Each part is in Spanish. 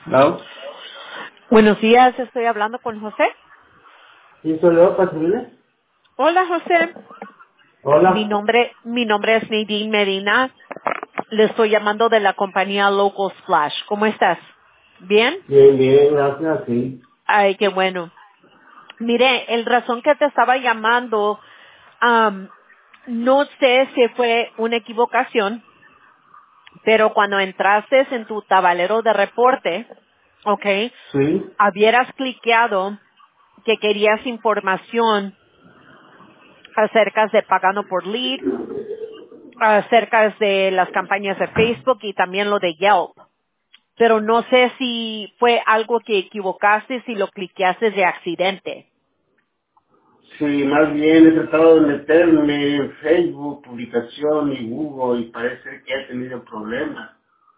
¿No? Buenos días, estoy hablando con José. ¿Sí soy yo, Patrulina? Hola, José. Mi Hola. nombre, mi nombre es Nadine Medina. Le estoy llamando de la compañía Local Splash. ¿Cómo estás? ¿Bien? Bien, bien, gracias, sí. Ay, qué bueno. Mire, el razón que te estaba llamando, am, no sé si fue una equivocación, pero cuando entraste en tu tablero de reporte, ¿ok? Sí. Hubieras cliqueado que querías información acerca de pagando por lead, acerca de las campañas de Facebook y también lo de Yelp. Pero no sé si fue algo que equivocaste, si lo cliqueaste de accidente. Sí, más bien he tratado de meterme en Facebook, publicación y Google y parece que he tenido problemas.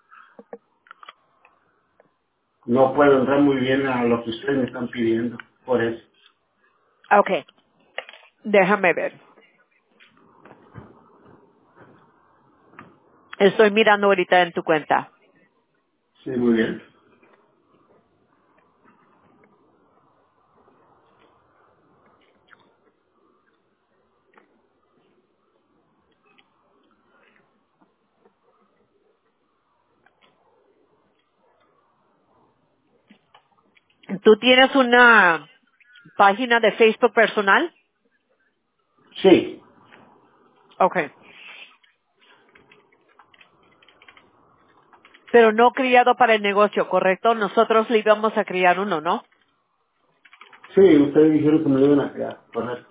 No puedo entrar muy bien a lo que ustedes me están pidiendo, por eso. Okay, déjame ver. Estoy mirando ahorita en tu cuenta. Sí, muy bien. ¿Tú tienes una página de Facebook personal? Sí, Okay. Pero no criado para el negocio, ¿correcto? Nosotros le íbamos a criar uno, ¿no? sí, ustedes dijeron que me iban a crear, correcto.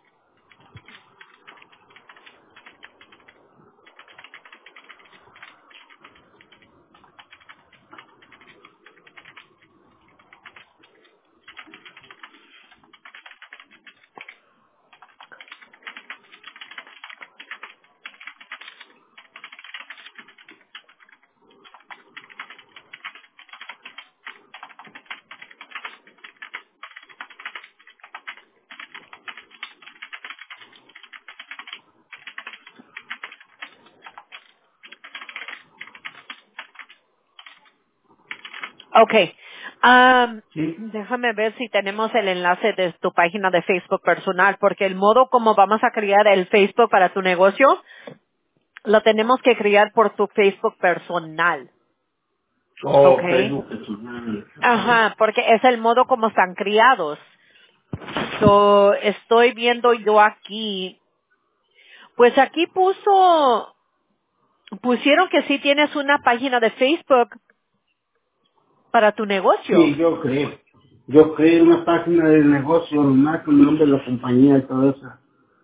Okay. Sí. Déjame ver si tenemos el enlace de tu página de Facebook personal, porque el modo como vamos a crear el Facebook para tu negocio, lo tenemos que crear por tu Facebook personal. Oh, Okay. Facebook personal. Ajá. Ajá, porque es el modo como están criados. So, estoy viendo yo aquí, pues aquí pusieron que sí tienes una página de Facebook para tu negocio. Sí, yo creo. Yo creé una página de negocio, nomás con el nombre de la compañía y todo eso.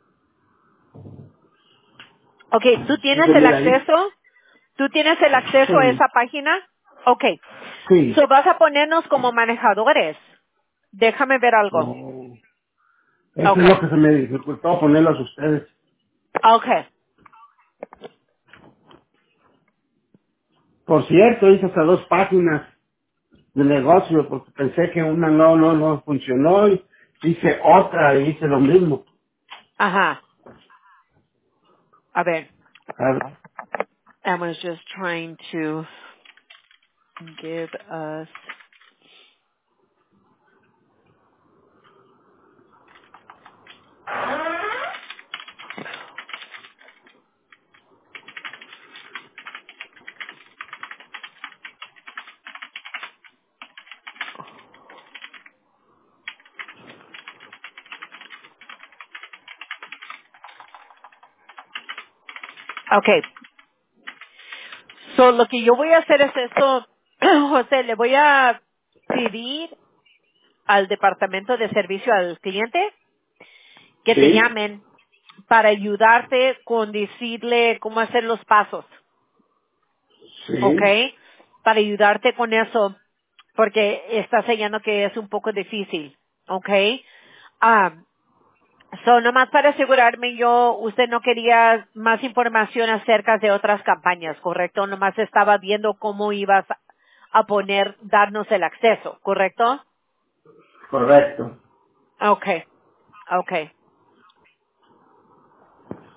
Okay, ¿Sí se mira ahí? ¿tú tienes el acceso a Sí. esa página? Okay. Sí. So vas a ponernos como manejadores. Déjame ver algo. Oh. Eso es Okay. lo que se me dificultó ponerlos a ustedes. Okay. Por cierto, hice hasta 2 páginas de negocio porque pensé que una no funcionó y hice otra y hice lo mismo. Ajá. A ver. Ah, I was just trying to give us. Okay. So lo que yo voy a hacer es esto, José, le voy a pedir al departamento de servicio al cliente que te sí, llamen para ayudarte con decirle cómo hacer los pasos, ¿ok? sí. Para ayudarte con eso, porque está sellando que es un poco difícil, ¿ok? Ah, so nomás para asegurarme yo, usted no quería más información acerca de otras campañas, ¿correcto? Nomás estaba viendo cómo ibas a poner, darnos el acceso, ¿correcto? Correcto. Okay, okay.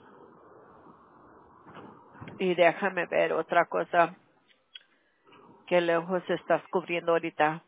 Y déjame ver otra cosa ¿Qué lejos estás cubriendo ahorita?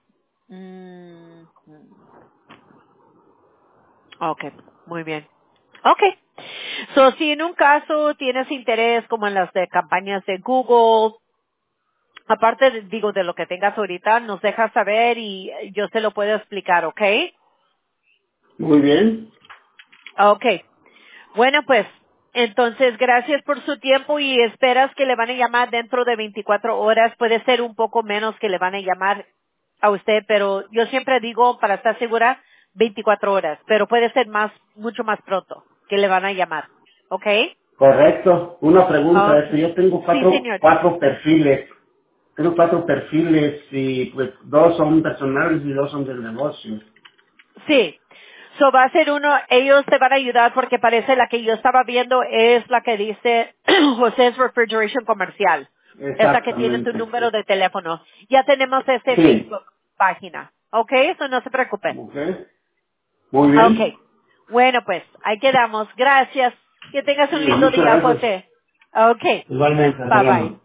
Okay, muy bien. Okay. So, si en un caso tienes interés como en las de campañas de Google, aparte digo de lo que tengas ahorita, nos dejas saber y yo se lo puedo explicar, ¿ok? Muy bien. Okay. Bueno, pues, entonces gracias por su tiempo y esperas que le van a llamar dentro de 24 horas. Puede ser un poco menos que le van a llamar a usted, pero yo siempre digo, para estar segura, 24 horas, pero puede ser mucho más pronto que le van a llamar. ¿Ok? Correcto. Una pregunta, Okay. yo tengo Sí, señor. cuatro perfiles. Tengo 4 perfiles y pues 2 son personales y 2 son del negocio. Sí. So va a ser uno, ellos te van a ayudar porque parece la que yo estaba viendo es la que dice José's Refrigeration Comercial. Es la que tiene tu Exactamente. número de teléfono. Ya tenemos este Sí. Facebook página. ¿Ok? Eso no se preocupe. Ok. Muy bien. Ok. Bueno, pues, ahí quedamos. Gracias. Que tengas Sí, un lindo muchas día, gracias. José. Ok. Igualmente, hasta Bye bye. luego.